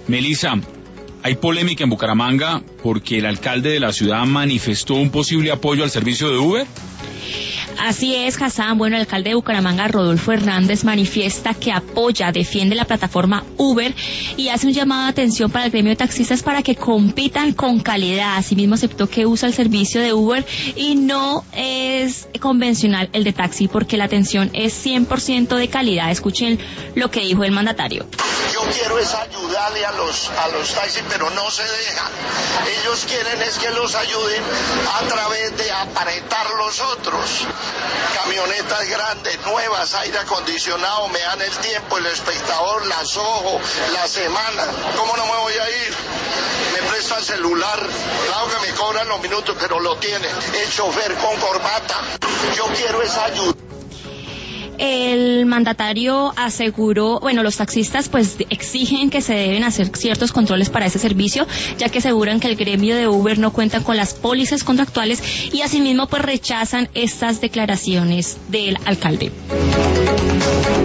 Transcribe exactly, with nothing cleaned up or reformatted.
Melissa, hay polémica en Bucaramanga porque el alcalde de la ciudad manifestó un posible apoyo al servicio de Uber. Así es, Hassan. Bueno, el alcalde de Bucaramanga, Rodolfo Hernández, manifiesta que apoya, defiende la plataforma Uber y hace un llamado de atención para el gremio de taxistas para que compitan con calidad. Asimismo, aceptó que usa el servicio de Uber y no es convencional el de taxi porque la atención es cien por ciento de calidad. Escuchen lo que dijo el mandatario. Yo quiero es ayudarle a los, a los taxis, pero no se dejan. Ellos quieren es que los ayuden a través de apretar los otros. Camionetas grandes, nuevas, aire acondicionado, me dan el tiempo, el espectador, las ojos, la semana. ¿Cómo no me voy a ir? Me presta el celular, claro que me cobran los minutos, pero lo tienen. El chofer con corbata. Yo quiero esa ayuda. El mandatario aseguró, bueno, los taxistas pues exigen que se deben hacer ciertos controles para ese servicio, ya que aseguran que el gremio de Uber no cuenta con las pólizas contractuales y asimismo pues rechazan estas declaraciones del alcalde.